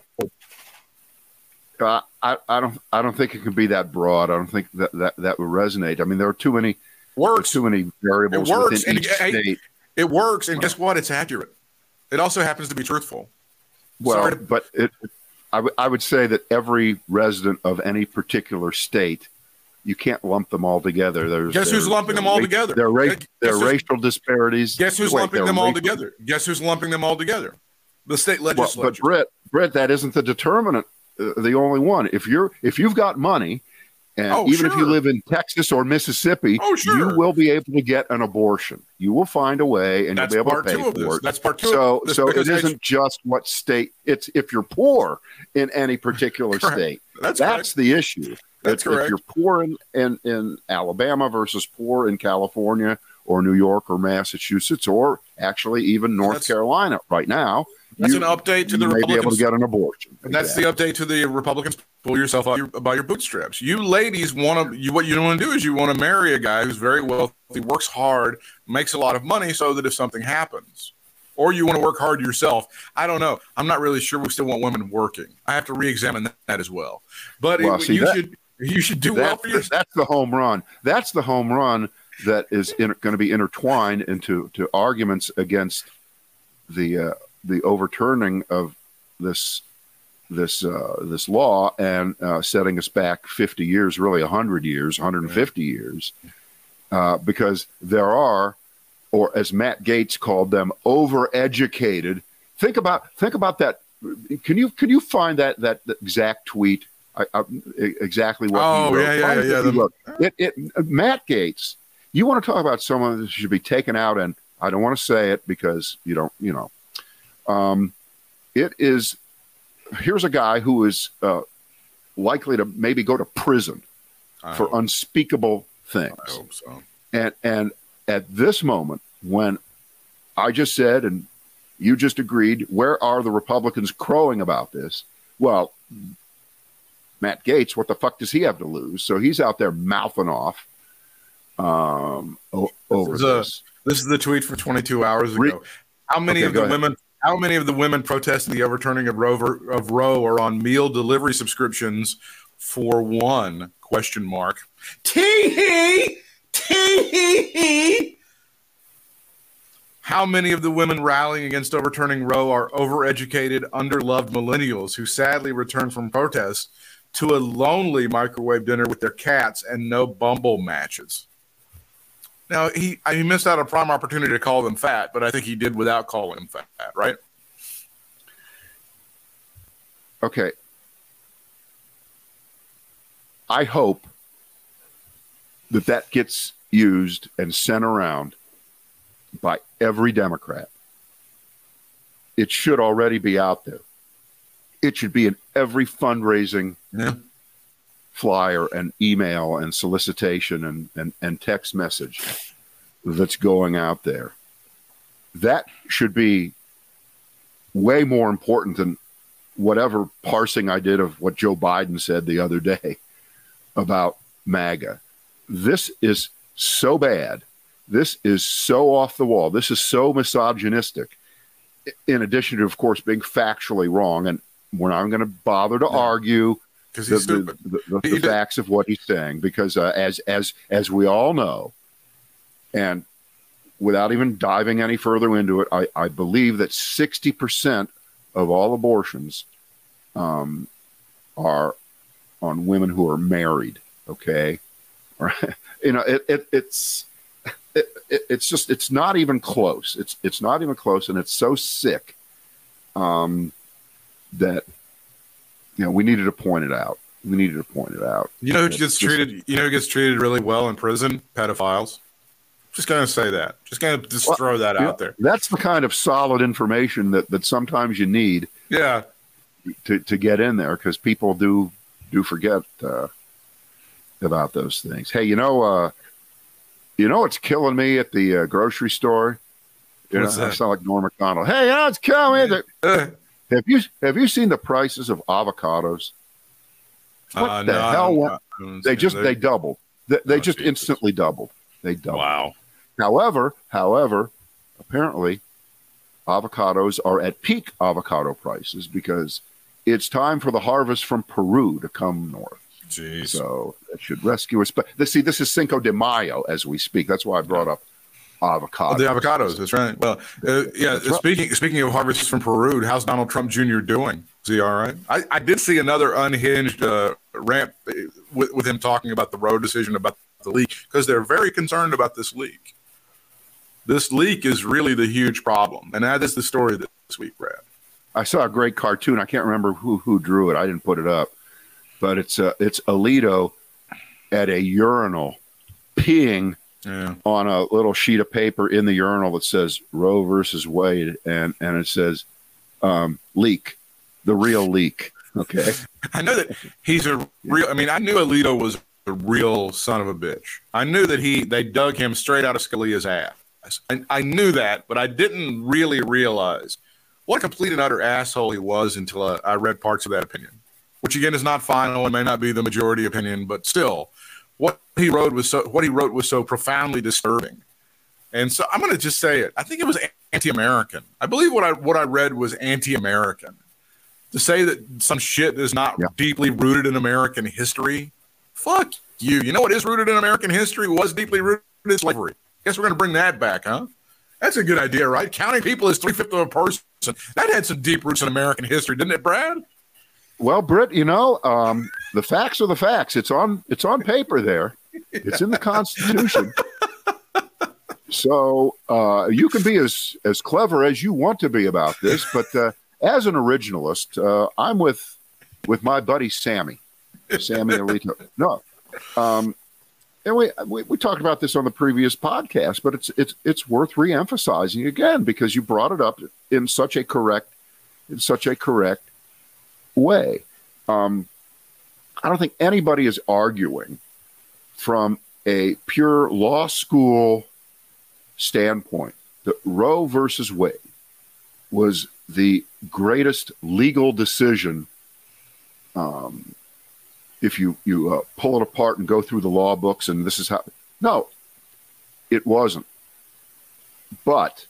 Uh, I, I don't I don't think it can be that broad. I don't think that that, that would resonate. I mean, there are too many works, too many variables it works, within and each it, state. It works, and guess what? It's accurate. It also happens to be truthful. Well, Sorry. but it, I, w- I would say that every resident of any particular state, you can't lump them all together. There's, Guess who's lumping them all ra- together? There are, ra- Guess there are who's- racial disparities. Guess who's Wait, lumping there them are all racial- together? Guess who's lumping them all together? The state Well, legislature. but Britt, Britt, that isn't the determinant. Uh, the only one. If you're if you've got money, and Oh, even if you sure. live in Texas or Mississippi, Oh, sure. you will be able to get an abortion. You will find a way, and That's you'll be able part to two pay of this. for it. That's part two. So, of this so it because isn't just what state. It's if you're poor in any particular Correct. state. That's That's correct. the issue. That's if, correct. If you're poor in, in in Alabama versus poor in California or New York or Massachusetts or actually even North That's- Carolina right now, That's you, an update to the you may be able Republicans. to get an abortion. And that's Exactly. the update to the Republicans. Pull yourself up your, by your bootstraps. You ladies want to. You what you want to do is you want to marry a guy who's very wealthy, works hard, makes a lot of money, so that if something happens, or you want to work hard yourself. I don't know. I'm not really sure. We still want women working. I have to re-examine that, that as well. But Well, it, see, you that- should you should do well That's, for yourself. that's the home run. That's the home run that is in, going to be intertwined into to arguments against the uh, the overturning of this this uh, this law and uh, setting us back fifty years, really one hundred years, one hundred fifty years, uh, because there are, or as Matt Gaetz called them, overeducated. Think about think about that. Can you can you find that that, that exact tweet? I, I, exactly what Oh, he wrote. yeah, yeah, Find it yeah, if you the- look. It, it, Matt Gaetz, you want to talk about someone that should be taken out, and I don't want to say it because you don't, you know. Um, it is, here's a guy who is uh, likely to maybe go to prison I for hope- unspeakable things. I hope so. And and at this moment, when I just said and you just agreed, where are the Republicans crowing about this? Well, Matt Gaetz, what the fuck does he have to lose? So he's out there mouthing off um, o- over This is a- this. This is the tweet from twenty-two hours ago. Re- how many Okay, of go the ahead. women? How many of the women protesting the overturning of Roe ver- of Roe are on meal delivery subscriptions for one? Question mark. Tee hee tee hee hee. How many of the women rallying against overturning Roe are overeducated, underloved millennials who sadly return from protests to a lonely microwave dinner with their cats and no Bumble matches? Now, he he missed out a prime opportunity to call them fat, but I think he did without calling them fat, right? Okay. I hope that that gets used and sent around by every Democrat. It should already be out there. It should be in every fundraising Yeah. flyer and email and solicitation and, and, and text message that's going out there. That should be way more important than whatever parsing I did of what Joe Biden said the other day about MAGA. This is so bad. This is so off the wall. This is so misogynistic. in addition to, of course, being factually wrong, and we're not going to bother to yeah. argue the, the, the, the, the facts of what he's saying, because uh, as as as we all know, and without even diving any further into it, I, I believe that sixty percent of all abortions um, are on women who are married. Okay, you know, it, it it's it, it, it's just it's not even close. It's it's not even close, and it's so sick um, that you know we needed to point it out. We needed to point it out. You know who gets treated? You know who gets treated really well in prison? Pedophiles. Just going to say that. Just going to just well, throw that out there. That's the kind of solid information that, that sometimes you need. Yeah. To to get in there, because people do do forget uh, about those things. Hey, you know, uh, you know what's killing me at the uh, grocery store? You What's know, that? I sound like Norm Macdonald. Hey, you know what's killing me? Uh, have you have you seen the prices of avocados? What uh, the no, hell? I don't, What? I don't They just they, they doubled. They, they oh, just Jesus. instantly doubled. They doubled. Wow. However, however, apparently, avocados are at peak avocado prices because it's time for the harvest from Peru to come north. Jeez. So that should rescue us. But see, this is Cinco de Mayo as we speak. That's why I brought up avocados. Oh, the avocados. That's right. Well, uh, yeah. That's right. Speaking speaking of harvests from Peru, how's Donald Trump Junior doing? Is he all right? I, I did see another unhinged uh, rant with, with him talking about the Roe decision about the leak, because they're very concerned about this leak. This leak is really the huge problem, and that is the story this week, Brad. I saw a great cartoon. I can't remember who who drew it. I didn't put it up, but it's uh, it's Alito at a urinal peeing yeah. on a little sheet of paper in the urinal that says Roe versus Wade, and and it says um, leak, the real leak. Okay, I know that he's a real. I mean, I knew Alito was a real son of a bitch. I knew that he they dug him straight out of Scalia's ass. I, I knew that, but I didn't really realize what a complete and utter asshole he was until uh, I read parts of that opinion, which again is not final and may not be the majority opinion, but still, what he wrote was so what he wrote was so profoundly disturbing. And so I'm going to just say it. I think it was anti-American. I believe what I what I read was anti-American. To say that some shit is not yeah. deeply rooted in American history, fuck you. You know what is rooted in American history? Was deeply rooted in slavery. Guess we're going to bring that back, huh? That's a good idea, right? Counting people as three-fifths of a person. That had some deep roots in American history, didn't it, Brad? Well, Britt, you know, um, the facts are the facts. It's on it's on paper there. It's in the Constitution. So uh, you can be as, as clever as you want to be about this, but uh, as an originalist, uh, I'm with with my buddy Sammy. Sammy Alito. No. Um, And we, we we talked about this on the previous podcast, but it's it's it's worth reemphasizing again because you brought it up in such a correct in such a correct way. Um, I don't think anybody is arguing from a pure law school standpoint that Roe versus Wade was the greatest legal decision. Um, If you you uh, pull it apart and go through the law books, and this is how, no, it wasn't. But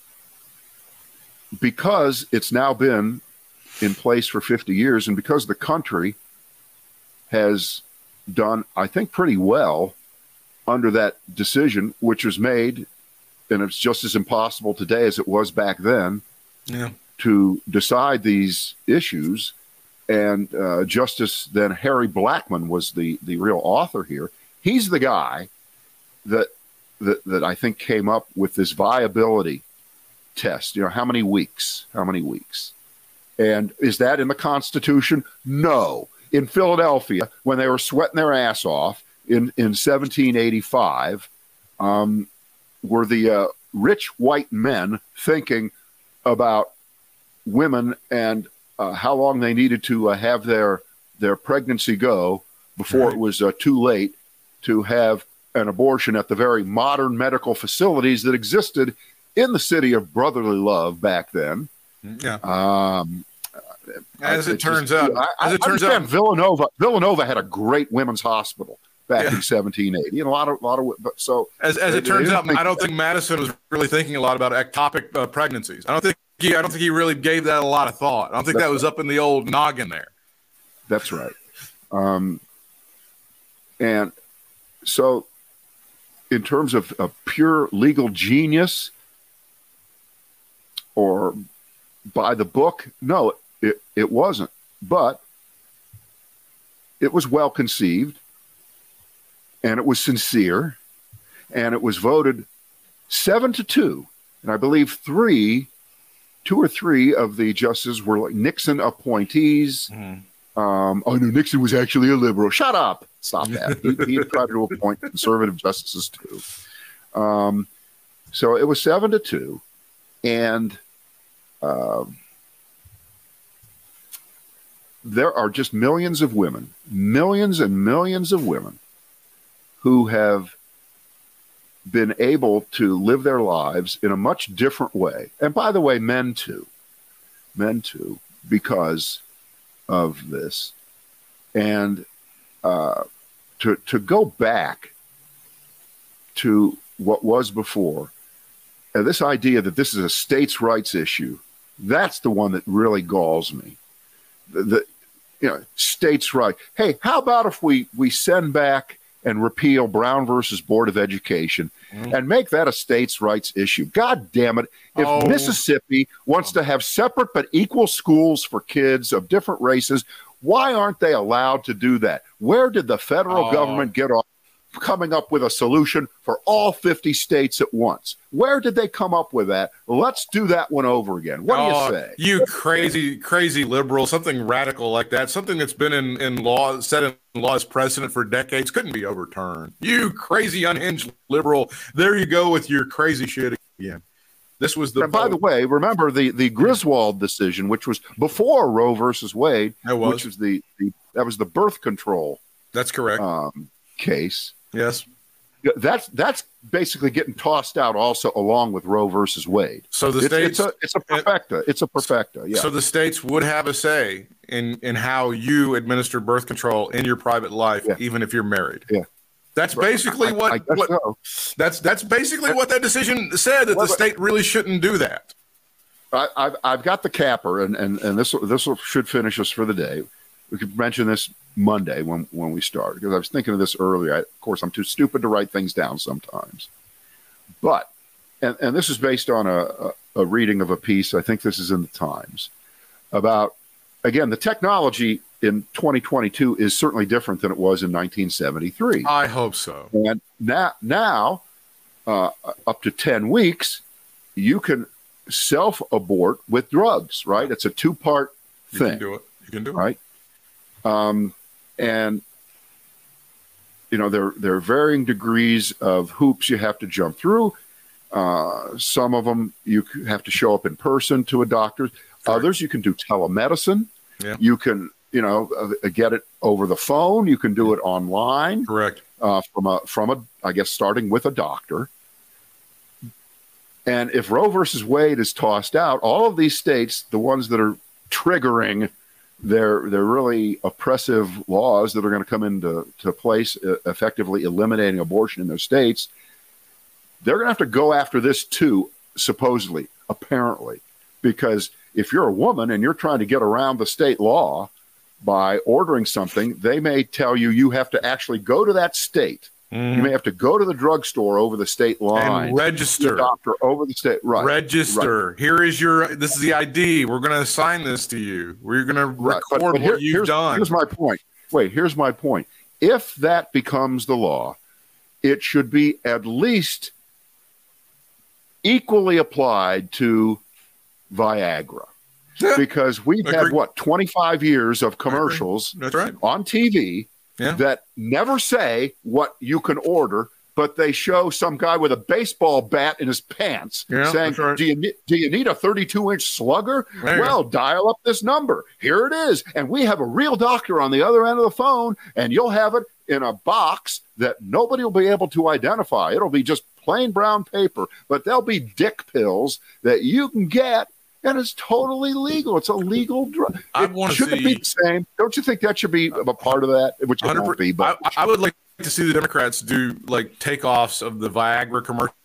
because it's now been in place for fifty years, and because the country has done, I think, pretty well under that decision, which was made, and it's just as impossible today as it was back then, yeah. to decide these issues. And uh, Justice then Harry Blackmun was the, the real author here. He's the guy that, that that I think came up with this viability test. You know, how many weeks? How many weeks? And is that in the Constitution? No. In Philadelphia, when they were sweating their ass off in, in seventeen eighty-five, um, were the uh, rich white men thinking about women and Uh, how long they needed to uh, have their their pregnancy go before right. it was uh, too late to have an abortion at the very modern medical facilities that existed in the city of brotherly love back then. Yeah. Um, as I, it turns just, out, I, as I it turns out, Villanova Villanova had a great women's hospital back yeah. in seventeen eighty, and a lot of lot of but so as as they, it turns out, think, I don't think Madison was really thinking a lot about ectopic uh, pregnancies. I don't think he, I don't think he really gave that a lot of thought. I don't think That's that was up in the old noggin there. That's right. Um, and so, in terms of a pure legal genius or by the book, no, it, it wasn't. But it was well conceived, and it was sincere, and it was voted seven to two. And I believe three, two or three of the justices were like Nixon appointees. Mm-hmm. Um, oh, no, Nixon was actually a liberal. Shut up. Stop that. he, he tried to appoint conservative justices too. Um, so it was seven to two. And uh, there are just millions of women, millions and millions of women who have been able to live their lives in a much different way. And by the way, men too, men too, because of this. And uh, to, to go back to what was before, and this idea that this is a states' rights issue, that's the one that really galls me. The, the you know, states' right. Hey, how about if we, we send back and repeal Brown versus Board of Education mm. and make that a states' rights issue? God damn it. If oh. Mississippi wants to have separate but equal schools for kids of different races, why aren't they allowed to do that? Where did the federal oh. government get off coming up with a solution for all fifty states at once? Where did they come up with that? Let's do that one over again. What oh, do you say? You crazy, crazy liberal, something radical like that, something that's been in, in law, set in law as precedent for decades, couldn't be overturned. You crazy, unhinged liberal. There you go with your crazy shit again. This was the. And by the way, remember the, the Griswold decision, which was before Roe versus Wade, it was. which was the, the that was the birth control. That's correct. Um, case. Yes. That's that's basically getting tossed out also along with Roe versus Wade. So the it's, states, it's a it's a perfecta. It's a perfecta. Yeah. So the states would have a say in in how you administer birth control in your private life, yeah. even if you're married. Yeah. That's basically I, what, I what so. that's that's basically what that decision said, that well, the state really shouldn't do that. I, I've I've got the capper, and and and this this should finish us for the day. We could mention this Monday when, when we start, because I was thinking of this earlier. I, of course, I'm too stupid to write things down sometimes. But, and, and this is based on a, a, a reading of a piece, I think this is in the Times, about, again, the technology in twenty twenty-two is certainly different than it was in nineteen seventy-three. I hope so. And now, now uh, up to ten weeks, you can self-abort with drugs, right? It's a two-part you thing. You can do it. You can do it. Right? Um, and, you know, there, there are varying degrees of hoops you have to jump through. Uh, some of them you have to show up in person to a doctor. Correct. Others you can do telemedicine. Yeah. You can, you know, uh, get it over the phone. You can do it online. Correct. Uh, from a, from a, I guess, starting with a doctor. And if Roe versus Wade is tossed out, all of these states, the ones that are triggering They're, they're really oppressive laws that are going to come into to place, uh, effectively eliminating abortion in their states. They're going to have to go after this too, supposedly, apparently, because if you're a woman and you're trying to get around the state law by ordering something, they may tell you you have to actually go to that state. Mm. You may have to go to the drugstore over the state line and register. Doctor over the state, right? Register. Right. Here is your. This is the I D. We're going to assign this to you. We're going to record right. but, but here, what you've here's, done. Here's my point. Wait. Here's my point. If that becomes the law, it should be at least equally applied to Viagra, because we've had what twenty-five years of commercials. That's right. On T V. Yeah. That never say what you can order, but they show some guy with a baseball bat in his pants yeah, saying, right. do you, do you need a thirty-two inch slugger? There well, dial up this number. Here it is. And we have a real doctor on the other end of the phone, and you'll have it in a box that nobody will be able to identify. It'll be just plain brown paper, but there'll be dick pills that you can get. And it's totally legal. It's a legal drug. I want to Shouldn't see, it be the same? Don't you think that should be a part of that? Which it won't be. But I, I would like to see the Democrats do like takeoffs of the Viagra commercials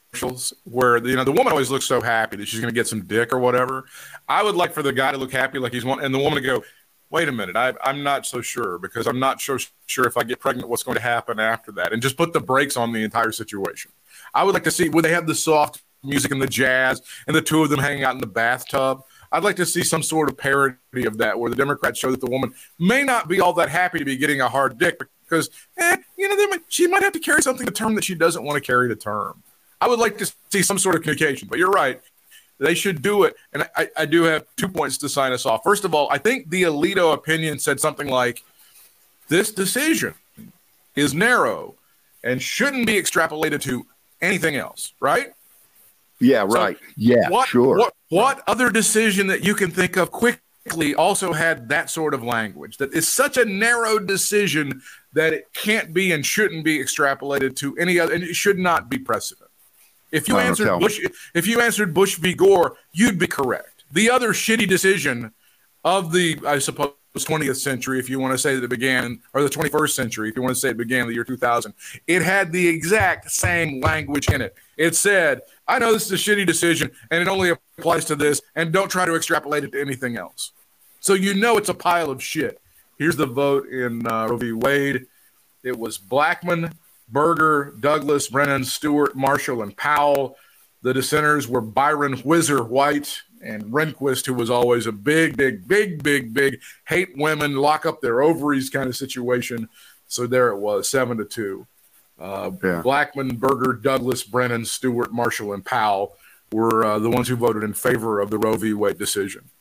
commercials where you know the woman always looks so happy that she's going to get some dick or whatever. I would like for the guy to look happy like he's one, and the woman to go, wait a minute, I, I'm not so sure because I'm not so sure if I get pregnant what's going to happen after that, and just put the brakes on the entire situation. I would like to see, would they have the soft music and the jazz and the two of them hanging out in the bathtub? I'd like to see some sort of parody of that where the Democrats show that the woman may not be all that happy to be getting a hard dick because, eh, you know, might, she might have to carry something to term that she doesn't want to carry to term. I would like to see some sort of communication, but you're right. They should do it. And I, I do have two points to sign us off. First of all, I think the Alito opinion said something like, this decision is narrow and shouldn't be extrapolated to anything else, right? Yeah, right. So yeah, what, sure. What, what other decision that you can think of quickly also had that sort of language? That is such a narrow decision that it can't be and shouldn't be extrapolated to any other, and it should not be precedent. If you answered Bush, if you answered Bush v. Gore, you'd be correct. The other shitty decision of the, I suppose, twentieth century, if you want to say that it began, or the twenty-first century, if you want to say it began in the year two thousand, it had the exact same language in it. It said, I know this is a shitty decision, and it only applies to this, and don't try to extrapolate it to anything else. So you know it's a pile of shit. Here's the vote in uh, Roe v. Wade. It was Blackmun, Berger, Douglas, Brennan, Stewart, Marshall, and Powell. The dissenters were Byron Whizzer White and Rehnquist, who was always a big, big, big, big, big hate women, lock up their ovaries kind of situation. So there it was, seven to two. Uh, yeah. Blackmun, Berger, Douglas, Brennan, Stewart, Marshall, and Powell were uh, the ones who voted in favor of the Roe v. Wade decision.